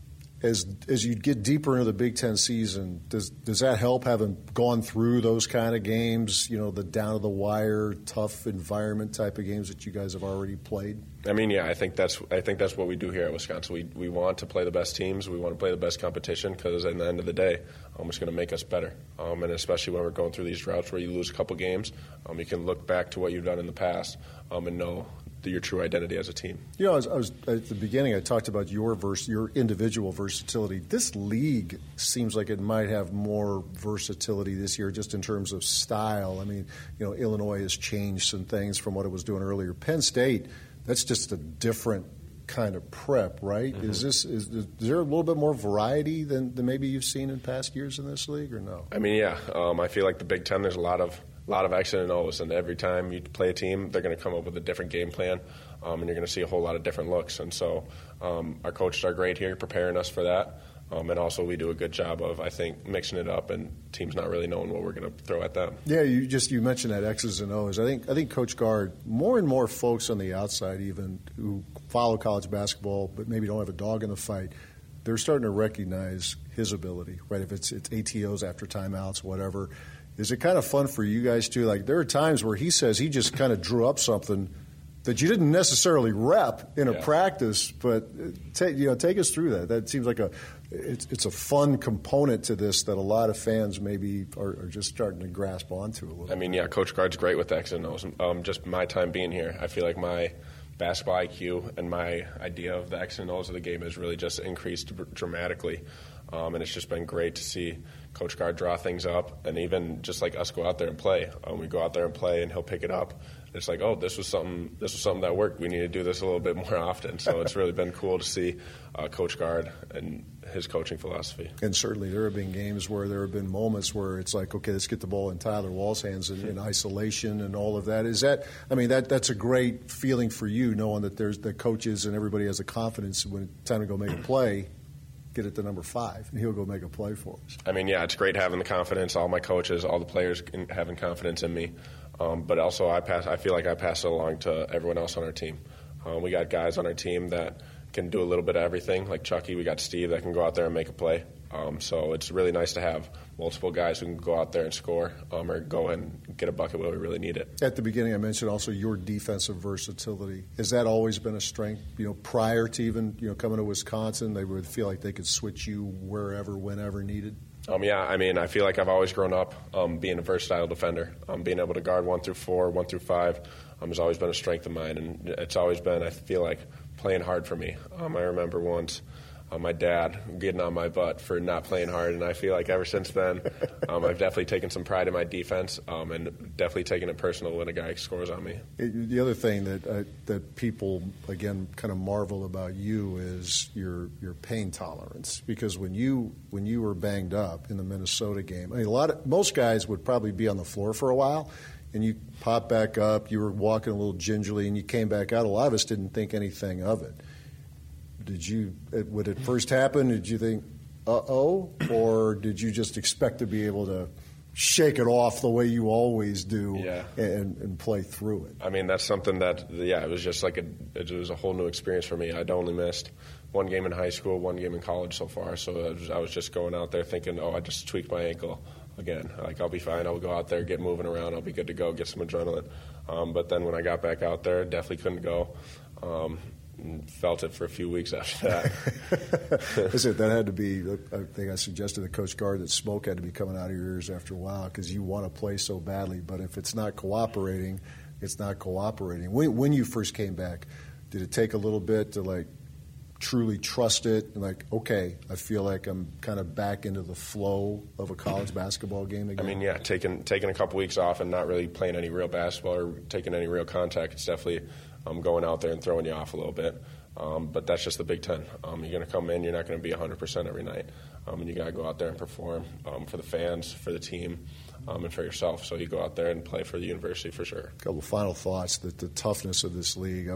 As you get deeper into the Big Ten season, does that help, having gone through those kind of games, the down-to-the-wire, tough environment type of games that you guys have already played? I mean, yeah, I think that's what we do here at Wisconsin. We want to play the best teams. We want to play the best competition because at the end of the day, it's going to make us better. And especially when we're going through these droughts where you lose a couple games, you can look back to what you've done in the past and know your true identity as a team. I was at the beginning, I talked about your individual versatility. This league seems like it might have more versatility this year just in terms of style. I mean, Illinois has changed some things from what it was doing earlier. Penn State, that's just a different kind of prep, right? Mm-hmm. Is there a little bit more variety than maybe you've seen in past years in this league, or no? I mean, yeah. I feel like the Big Ten, there's a lot of X and O's, and every time you play a team, they're going to come up with a different game plan, and you're going to see a whole lot of different looks. And so our coaches are great here preparing us for that. And also we do a good job of, I think, mixing it up and teams not really knowing what we're going to throw at them. Yeah, you mentioned that X's and O's. I think Coach Gard, more and more folks on the outside even who follow college basketball but maybe don't have a dog in the fight, they're starting to recognize his ability, right? If it's ATOs after timeouts, whatever. Is it kind of fun for you guys too? Like there are times where he says he just kind of drew up something that you didn't necessarily rep in a practice, but take us through that. That seems like it's a fun component to this that a lot of fans maybe are just starting to grasp onto a little. I mean, yeah, Coach Gard's great with X and O's. Just my time being here, I feel like my basketball IQ and my idea of the X and O's of the game has really just increased dramatically. And it's just been great to see Coach Gard draw things up, and even just like us go out there and play. We go out there and play, and he'll pick it up. And it's like, oh, this was something that worked. We need to do this a little bit more often. So it's really been cool to see Coach Gard and his coaching philosophy. And certainly there have been games where there have been moments where it's like, okay, let's get the ball in Tyler Wall's hands in isolation and all of that. Is that? I mean, that's a great feeling for you, knowing that there's the coaches and everybody has the confidence when it's time to go make a play. Get it to number 5, and he'll go make a play for us. I mean, yeah, it's great having the confidence. All my coaches, all the players having confidence in me. But also I feel like I pass it along to everyone else on our team. We got guys on our team that can do a little bit of everything, like Chucky. We got Steve that can go out there and make a play. So it's really nice to have multiple guys who can go out there and score or go and get a bucket when we really need it. At the beginning, I mentioned also your defensive versatility. Has that always been a strength? Prior to even coming to Wisconsin, they would feel like they could switch you wherever, whenever needed. Yeah, I mean, I feel like I've always grown up being a versatile defender. Being able to guard 1 through 4, 1 through 5 has always been a strength of mine, and it's always been, I feel like, playing hard for me. I remember once my dad getting on my butt for not playing hard, and I feel like ever since then I've definitely taken some pride in my defense and definitely taken it personal when a guy scores on me. The other thing that people, again, kind of marvel about you is your pain tolerance, because when you were banged up in the Minnesota game, I mean, most guys would probably be on the floor for a while, and you pop back up, you were walking a little gingerly, and you came back out. A lot of us didn't think anything of it. When it first happened, did you think, uh-oh, or did you just expect to be able to shake it off the way you always do and play through it? I mean, that's something that, it was just like it was a whole new experience for me. I'd only missed 1 game in high school, 1 game in college so far, so I was just going out there thinking, I just tweaked my ankle again. Like, I'll be fine. I'll go out there, get moving around. I'll be good to go, get some adrenaline. But then when I got back out there, definitely couldn't go. Felt it for a few weeks after that. Listen, that had to be, I think I suggested to Coach Gard that smoke had to be coming out of your ears after a while, because you want to play so badly. But if it's not cooperating, it's not cooperating. When you first came back, did it take a little bit to truly trust it and okay, I feel like I'm kind of back into the flow of a college basketball game again? I mean, yeah, taking a couple weeks off and not really playing any real basketball or taking any real contact, it's definitely going out there and throwing you off a little bit. But that's just the Big Ten. You're going to come in, you're not going to be 100% every night. And you got to go out there and perform for the fans, for the team, and for yourself. So you go out there and play for the university for sure. A couple final thoughts. The toughness of this league.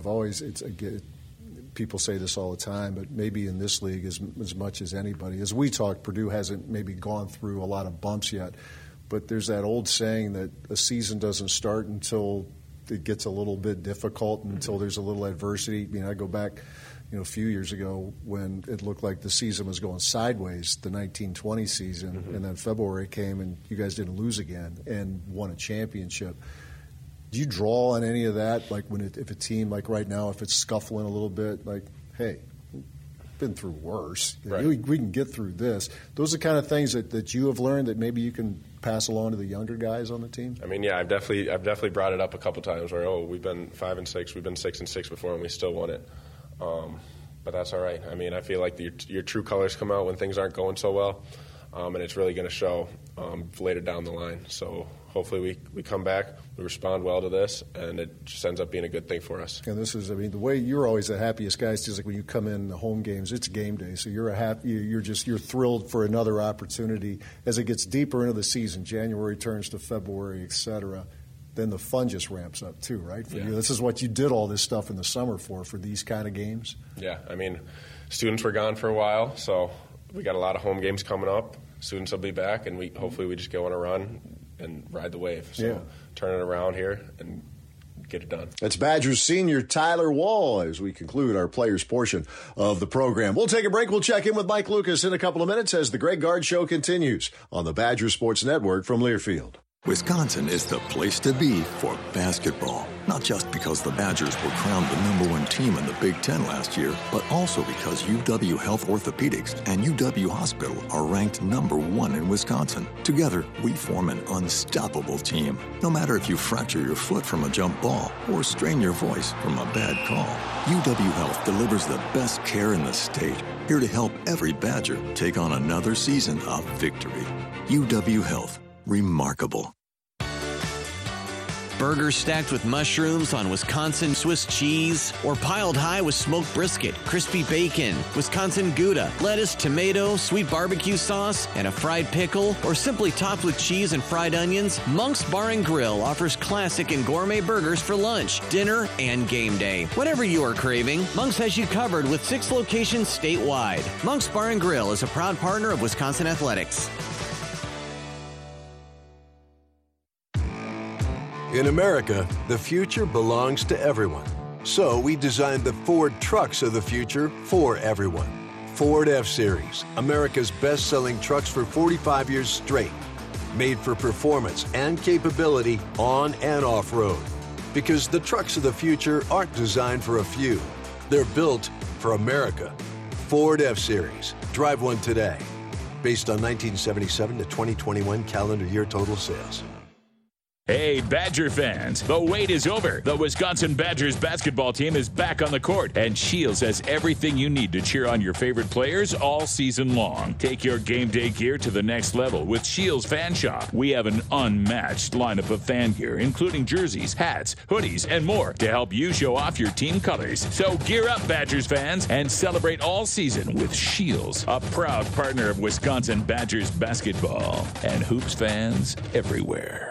People say this all the time, but maybe in this league as much as anybody. As we talk, Purdue hasn't maybe gone through a lot of bumps yet. But there's that old saying that a season doesn't start until it gets a little bit difficult, until there's a little adversity. I mean, I go back, a few years ago when it looked like the season was going sideways, the 1920 season, and then February came and you guys didn't lose again and won a championship. Do you draw on any of that? If a team, right now, if it's scuffling a little bit, hey, been through worse. Right. We can get through this. Those are the kind of things that you have learned that maybe you can pass along to the younger guys on the team? I mean, yeah, I've definitely brought it up a couple times where, we've been 5-6, we've been 6-6 before, and we still won it. But that's all right. I mean, I feel like your true colors come out when things aren't going so well, and it's really going to show later down the line. So hopefully we come back, we respond well to this, and it just ends up being a good thing for us. And this is, the way you're always the happiest guys, just like when you come in the home games, it's game day. So you're thrilled for another opportunity. As it gets deeper into the season, January turns to February, et cetera, then the fun just ramps up too, right? For you, this is what you did all this stuff in the summer for these kind of games. Yeah, I mean, students were gone for a while, so we got a lot of home games coming up. Students will be back, and hopefully we just go on a run and ride the wave. So turn it around here and get it done. That's Badgers senior Tyler Wall as we conclude our players portion of the program. We'll take a break. We'll check in with Mike Lucas in a couple of minutes as the Greg Gard Show continues on the Badgers Sports Network from Learfield. Wisconsin is the place to be for basketball. Not just because the Badgers were crowned the #1 team in the Big Ten last year, but also because UW Health Orthopedics and UW Hospital are ranked #1 in Wisconsin. Together, we form an unstoppable team. No matter if you fracture your foot from a jump ball or strain your voice from a bad call, UW Health delivers the best care in the state. Here to help every Badger take on another season of victory. UW Health. Remarkable. Burgers stacked with mushrooms on Wisconsin Swiss cheese, or piled high with smoked brisket, crispy bacon, Wisconsin Gouda, lettuce, tomato, sweet barbecue sauce, and a fried pickle, or simply topped with cheese and fried onions, Monk's Bar and Grill offers classic and gourmet burgers for lunch, dinner, and game day. Whatever you are craving, Monk's has you covered with 6 locations statewide. Monk's Bar and Grill is a proud partner of Wisconsin Athletics. In America, the future belongs to everyone. So we designed the Ford trucks of the future for everyone. Ford F-Series, America's best-selling trucks for 45 years straight. Made for performance and capability on and off-road. Because the trucks of the future aren't designed for a few. They're built for America. Ford F-Series. Drive one today. Based on 1977 to 2021 calendar year total sales. Hey, Badger fans, the wait is over. The Wisconsin Badgers basketball team is back on the court, and Shields has everything you need to cheer on your favorite players all season long. Take your game day gear to the next level with Shields Fan Shop. We have an unmatched lineup of fan gear, including jerseys, hats, hoodies, and more to help you show off your team colors. So gear up, Badgers fans, and celebrate all season with Shields, a proud partner of Wisconsin Badgers basketball and hoops fans everywhere.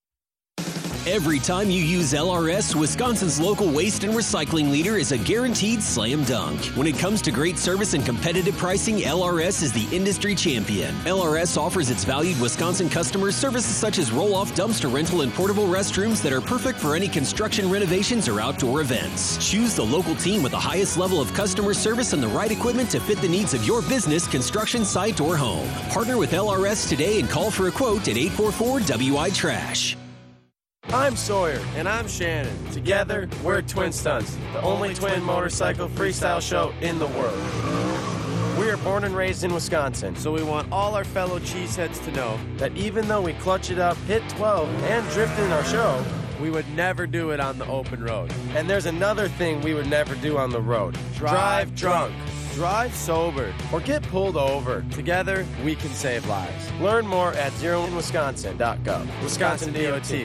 Every time you use LRS, Wisconsin's local waste and recycling leader is a guaranteed slam dunk. When it comes to great service and competitive pricing, LRS is the industry champion. LRS offers its valued Wisconsin customers services such as roll-off dumpster rental and portable restrooms that are perfect for any construction renovations or outdoor events. Choose the local team with the highest level of customer service and the right equipment to fit the needs of your business, construction site, or home. Partner with LRS today and call for a quote at 844-WI-TRASH. I'm Sawyer. And I'm Shannon. Together, we're Twin Stunts, the only twin motorcycle freestyle show in the world. We are born and raised in Wisconsin, so we want all our fellow cheeseheads to know that even though we clutch it up, hit 12, and drift in our show, we would never do it on the open road. And there's another thing we would never do on the road. Drive drunk. Drive sober or get pulled over. Together, we can save lives. Learn more at zeroinwisconsin.gov. Wisconsin DOT.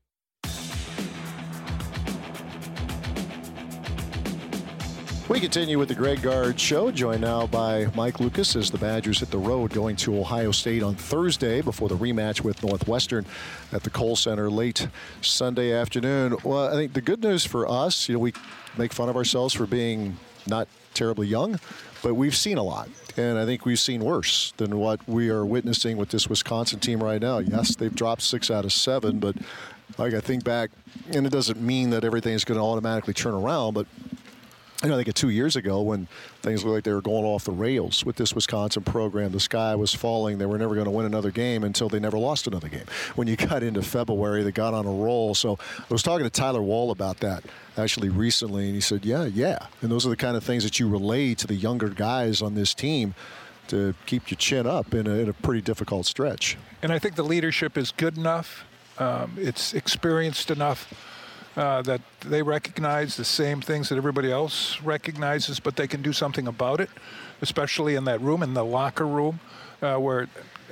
We continue with the Greg Gard Show, joined now by Mike Lucas as the Badgers hit the road going to Ohio State on Thursday before the rematch with Northwestern at the Kohl Center late Sunday afternoon. Well, I think the good news for us, we make fun of ourselves for being not terribly young, but we've seen a lot. And I think we've seen worse than what we are witnessing with this Wisconsin team right now. Yes, they've dropped 6 out of 7, but I think back, and it doesn't mean that everything is going to automatically turn around, but I think 2 years ago when things looked like they were going off the rails with this Wisconsin program, the sky was falling. They were never going to win another game until they never lost another game. When you got into February, they got on a roll. So I was talking to Tyler Wall about that actually recently, and he said, yeah. And those are the kind of things that you relay to the younger guys on this team to keep your chin up in a pretty difficult stretch. And I think the leadership is good enough. It's experienced enough. That they recognize the same things that everybody else recognizes, but they can do something about it, especially in that room, in the locker room, where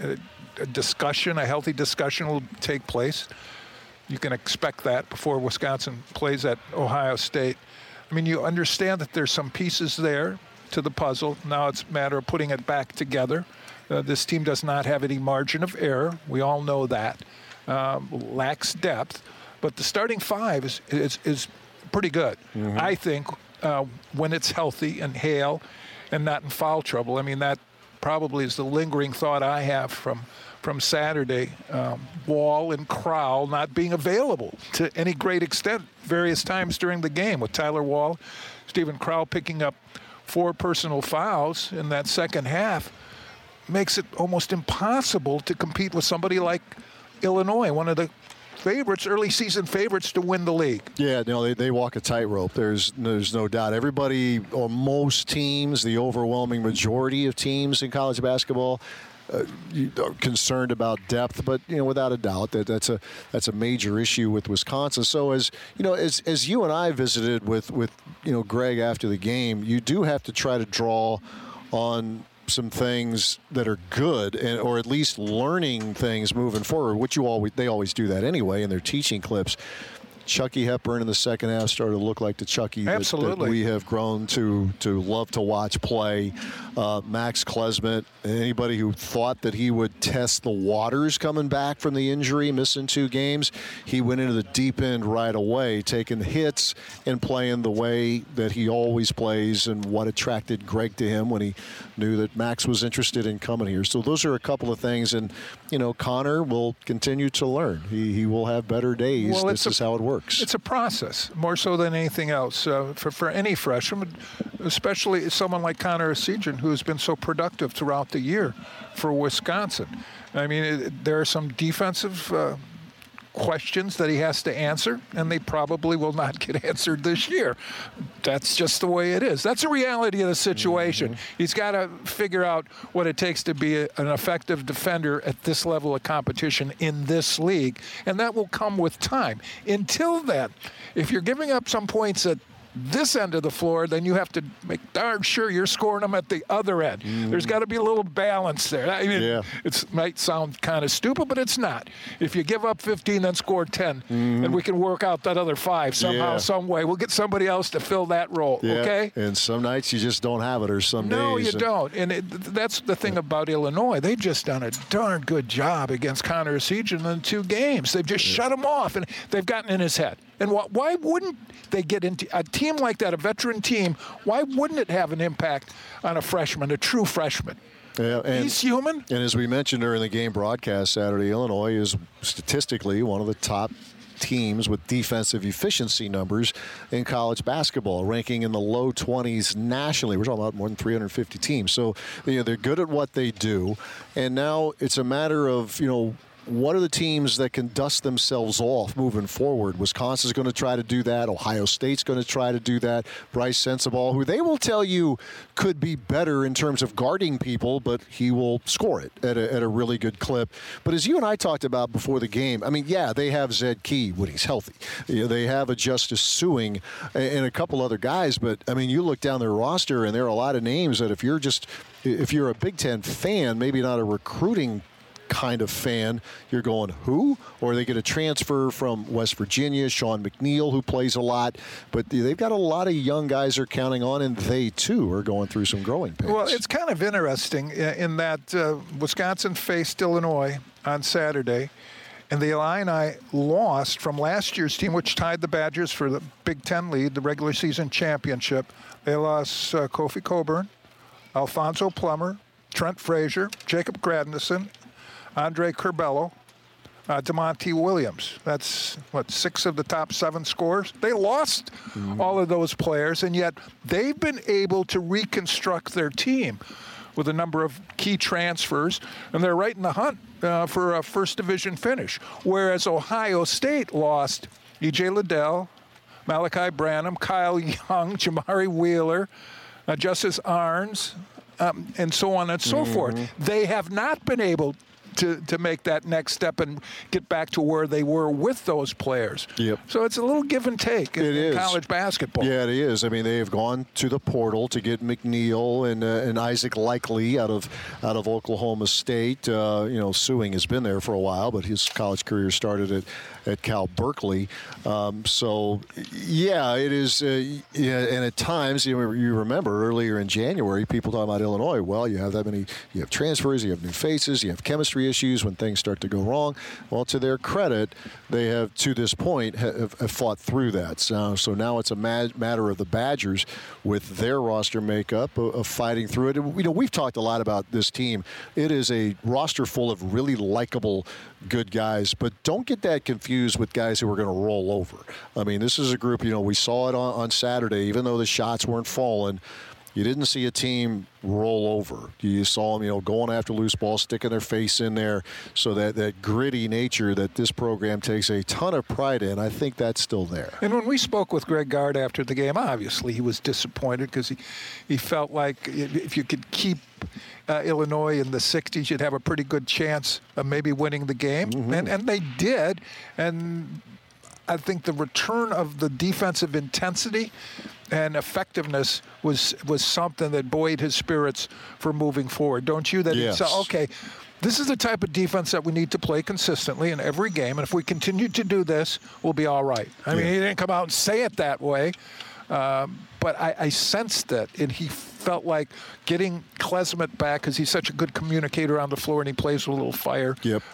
a healthy discussion will take place. You can expect that before Wisconsin plays at Ohio State. I mean, you understand that there's some pieces there to the puzzle. Now it's a matter of putting it back together. This team does not have any margin of error. We all know that. Lacks depth. But the starting 5 is pretty good. Mm-hmm. I think when it's healthy and hale and not in foul trouble. I mean, that probably is the lingering thought I have from Saturday. Wall and Crowell not being available to any great extent various times during the game, with Tyler Wall, Stephen Crowell picking up 4 personal fouls in that second half, makes it almost impossible to compete with somebody like Illinois, one of the favorites, early season favorites to win the league. Yeah, no, they walk a tightrope. There's no doubt. Everybody, or most teams, the overwhelming majority of teams in college basketball, are concerned about depth, but without a doubt that's a major issue with Wisconsin. So as you and I visited with Greg after the game, you do have to try to draw on some things that are good, or at least learning things moving forward, which they always do that anyway in their teaching clips. Chucky Hepburn in the second half started to look like the Chucky that we have grown to love to watch play. Max Klesmit, anybody who thought that he would test the waters coming back from the injury, missing 2 games, he went into the deep end right away, taking hits and playing the way that he always plays, and what attracted Greg to him when he knew that Max was interested in coming here. So those are a couple of things, and Connor will continue to learn. He will have better days. Well, this is how it works. It's a process, more so than anything else. For any freshman, especially someone like Connor Essegian, who has been so productive throughout the year for Wisconsin. I mean, there are some defensive questions that he has to answer, and they probably will not get answered this year. That's just the way it is. That's the reality of the situation. He's got to figure out what it takes to be an effective defender at this level of competition in this league, and that will come with time. Until then, if you're giving up some points at this end of the floor, then you have to make darn sure you're scoring them at the other end. There's got to be a little balance there. I mean, it might sound kind of stupid, but it's not. If you give up 15, then score 10, and we can work out that other 5 somehow, some way. We'll get somebody else to fill that role, okay? And some nights you just don't have it, or some days. No, you don't. And that's the thing about Illinois. They've just done a darn good job against Connor Essegian in 2 games. They've just shut him off, and they've gotten in his head. And why wouldn't they get into a team like that, a veteran team? Why wouldn't it have an impact on a freshman, a true freshman? Yeah, he's human. And as we mentioned during the game broadcast Saturday, Illinois is statistically one of the top teams with defensive efficiency numbers in college basketball, ranking in the low 20s nationally. We're talking about more than 350 teams. So they're good at what they do. And now it's a matter of, what are the teams that can dust themselves off moving forward? Wisconsin's going to try to do that. Ohio State's going to try to do that. Bryce Sensabaugh, who they will tell you could be better in terms of guarding people, but he will score it at a really good clip. But as you and I talked about before the game, I mean, they have Zed Key when he's healthy. They have a Justice Suing and a couple other guys. But, I mean, you look down their roster, and there are a lot of names that if you're a Big Ten fan, maybe not a recruiting kind of fan, you're going, who? Or they get a transfer from West Virginia, Sean McNeil, who plays a lot. But they've got a lot of young guys they're counting on, and they, too, are going through some growing pains. Well, it's kind of interesting in that Wisconsin faced Illinois on Saturday, and the Illini lost from last year's team, which tied the Badgers for the Big Ten lead, the regular season championship. They lost Kofi Coburn, Alfonso Plummer, Trent Frazier, Jacob Gradnison, Andre Curbelo, DeMonte Williams. That's, 6 of the top 7 scorers? They lost all of those players, and yet they've been able to reconstruct their team with a number of key transfers, and they're right in the hunt for a first division finish. Whereas Ohio State lost E.J. Liddell, Malachi Branham, Kyle Young, Jamari Wheeler, Justice Arns, and so on and so forth. They have not been able to make that next step and get back to where they were with those players. So it's a little give and take in college basketball. Yeah, it is. I mean, they have gone to the portal to get McNeil and Isaac Likely out of Oklahoma State. Suing has been there for a while, but his college career started at Cal Berkeley. It is. And at times, you remember earlier in January, people talking about Illinois. Well, you have that many. You have transfers. You have new faces. You have chemistry injury issues, when things start to go wrong. Well, to their credit, they have, to this point, have fought through that. So now it's a matter of the Badgers with their roster makeup of fighting through it. And, we've talked a lot about this team. It is a roster full of really likable, good guys, but don't get that confused with guys who are going to roll over. I mean, this is a group, we saw it on Saturday, even though the shots weren't falling. You didn't see a team roll over. You saw them, going after loose balls, sticking their face in there. So that gritty nature that this program takes a ton of pride in, I think that's still there. And when we spoke with Greg Gard after the game, obviously he was disappointed because he felt like if you could keep Illinois in the 60s, you'd have a pretty good chance of maybe winning the game. Mm-hmm. And they did. And I think the return of the defensive intensity and effectiveness was something that buoyed his spirits for moving forward. Don't you? That yes. Okay, this is the type of defense that we need to play consistently in every game, and if we continue to do this, we'll be all right. I mean, he didn't come out and say it that way, but I sensed it, and he felt like getting Klesmit back, because he's such a good communicator on the floor and he plays with a little fire. Yep.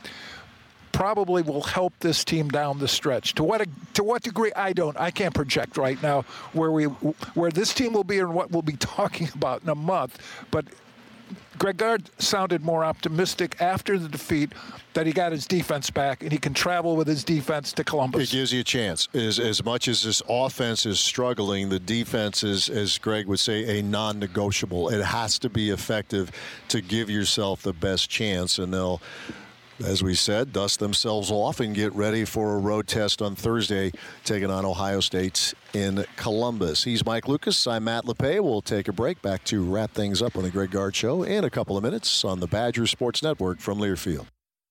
Probably will help this team down the stretch. To what degree, I can't project right now where this team will be and what we'll be talking about in a month. But Greg Gard sounded more optimistic after the defeat that he got his defense back and he can travel with his defense to Columbus. It gives you a chance. As much as this offense is struggling, the defense is, as Greg would say, a non-negotiable. It has to be effective to give yourself the best chance, and they'll, as we said, dust themselves off and get ready for a road test on Thursday, taking on Ohio State in Columbus. He's Mike Lucas. I'm Matt LePay. We'll take a break back to wrap things up on the Greg Gard Show in a couple of minutes on the Badgers Sports Network from Learfield.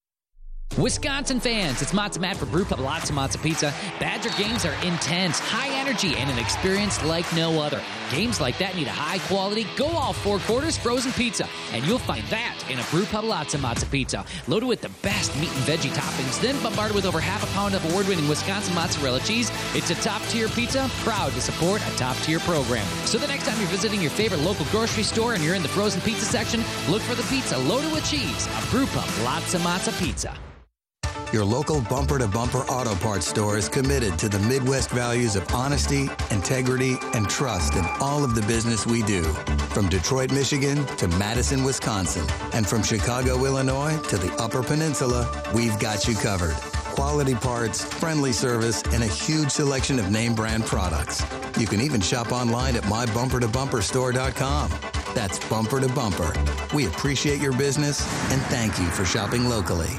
Wisconsin fans, it's Matzo Matt for Brewpub Lots of Matzo Pizza. Badger games are intense, high energy, and an experience like no other. Games like that need a high-quality, go-all-four-quarters frozen pizza, and you'll find that in a Brewpub Lots of Matzo Pizza. Loaded with the best meat and veggie toppings, then bombarded with over half a pound of award-winning Wisconsin mozzarella cheese. It's a top-tier pizza, proud to support a top-tier program. So the next time you're visiting your favorite local grocery store and you're in the frozen pizza section, look for the pizza loaded with cheese, a Brewpub Lots of Matzo Pizza. Your local bumper-to-bumper auto parts store is committed to the Midwest values of honesty, integrity, and trust in all of the business we do. From Detroit, Michigan to Madison, Wisconsin, and from Chicago, Illinois to the Upper Peninsula, we've got you covered. Quality parts, friendly service, and a huge selection of name brand products. You can even shop online at mybumpertobumperstore.com. That's Bumper to Bumper. We appreciate your business and thank you for shopping locally.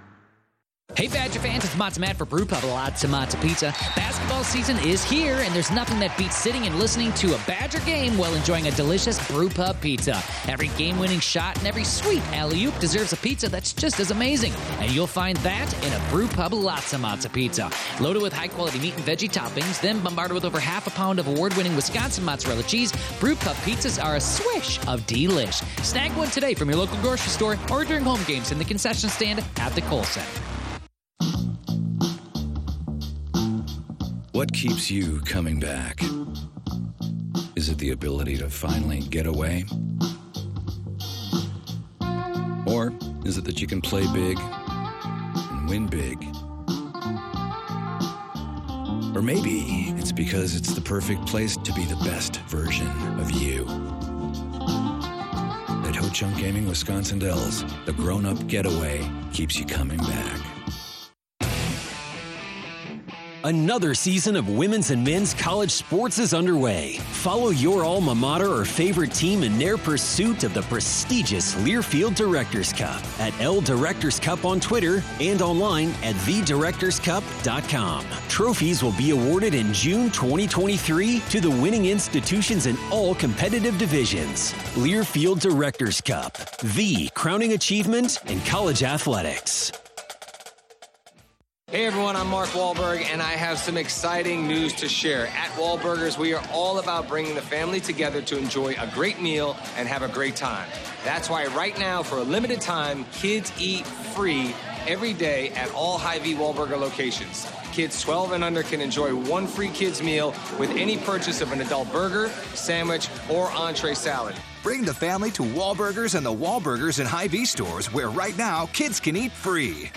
Hey Badger fans, it's Matzo Matt for Brewpub Lots of Matzo Pizza. Basketball season is here, and there's nothing that beats sitting and listening to a Badger game while enjoying a delicious Brewpub pizza. Every game-winning shot and every sweet alley-oop deserves a pizza that's just as amazing, and you'll find that in a Brewpub Lots of Matzo Pizza. Loaded with high-quality meat and veggie toppings, then bombarded with over half a pound of award-winning Wisconsin mozzarella cheese, Brewpub pizzas are a swish of delish. Snag one today from your local grocery store or during home games in the concession stand at the Kohl Center. What keeps you coming back? Is it the ability to finally get away? Or is it that you can play big and win big? Or maybe it's because it's the perfect place to be the best version of you. At Ho Chunk Gaming Wisconsin Dells, the grown-up getaway keeps you coming back. Another season of women's and men's college sports is underway. Follow your alma mater or favorite team in their pursuit of the prestigious Learfield Directors Cup at L Directors Cup on Twitter and online at thedirectorscup.com. Trophies will be awarded in June 2023 to the winning institutions in all competitive divisions. Learfield Directors Cup, the crowning achievement in college athletics. Hey everyone, I'm Mark Wahlberg, and I have some exciting news to share. At Wahlburgers, we are all about bringing the family together to enjoy a great meal and have a great time. That's why right now, for a limited time, kids eat free every day at all Hy-Vee Wahlburger locations. Kids 12 and under can enjoy one free kids meal with any purchase of an adult burger, sandwich, or entree salad. Bring the family to Wahlburgers and the Wahlburgers and Hy-Vee stores, where right now kids can eat free.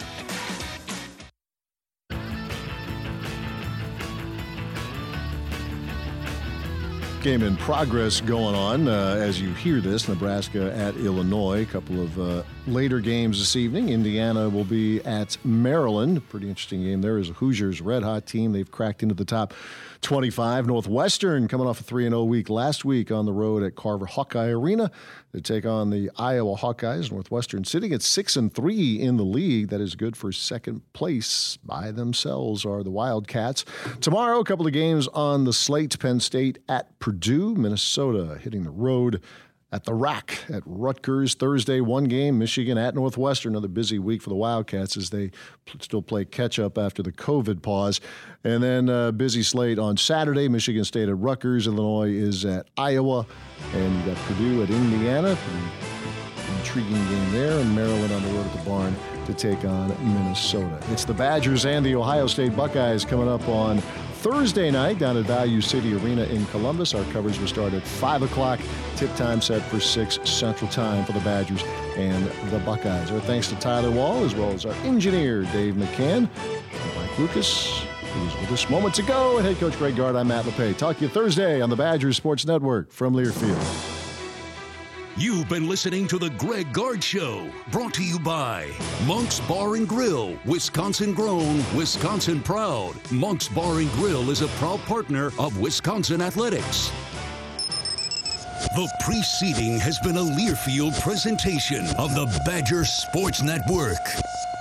Game in progress going on as you hear this. Nebraska at Illinois. A couple of later games this evening. Indiana will be at Maryland. Pretty interesting game there. Is a Hoosiers red-hot team. They've cracked into the top 25. Northwestern coming off a 3-0 week last week on the road at Carver Hawkeye Arena. They take on the Iowa Hawkeyes. Northwestern sitting at 6-3 in the league. That is good for second place. By themselves are the Wildcats. Tomorrow, a couple of games on the slate. Penn State at Purdue. Minnesota hitting the road at the Rack at Rutgers. Thursday, one game. Michigan at Northwestern. Another busy week for the Wildcats as they still play catch-up after the COVID pause. And then busy slate on Saturday. Michigan State at Rutgers. Illinois is at Iowa. And you got Purdue at Indiana. Intriguing game there. And Maryland on the road at the Barn to take on Minnesota. It's the Badgers and the Ohio State Buckeyes coming up on Thursday night down at Value City Arena in Columbus. Our coverage will start at 5 o'clock. Tip time set for 6 Central Time for the Badgers and the Buckeyes. Our thanks to Tyler Wall, as well as our engineer, Dave McCann. I'm Mike Lucas, who was with us moments ago. And head coach Greg Gard, I'm Matt LePay. Talk to you Thursday on the Badgers Sports Network from Learfield. You've been listening to The Greg Gard Show, brought to you by Monk's Bar and Grill, Wisconsin grown, Wisconsin proud. Monk's Bar and Grill is a proud partner of Wisconsin Athletics. The preceding has been a Learfield presentation of the Badger Sports Network.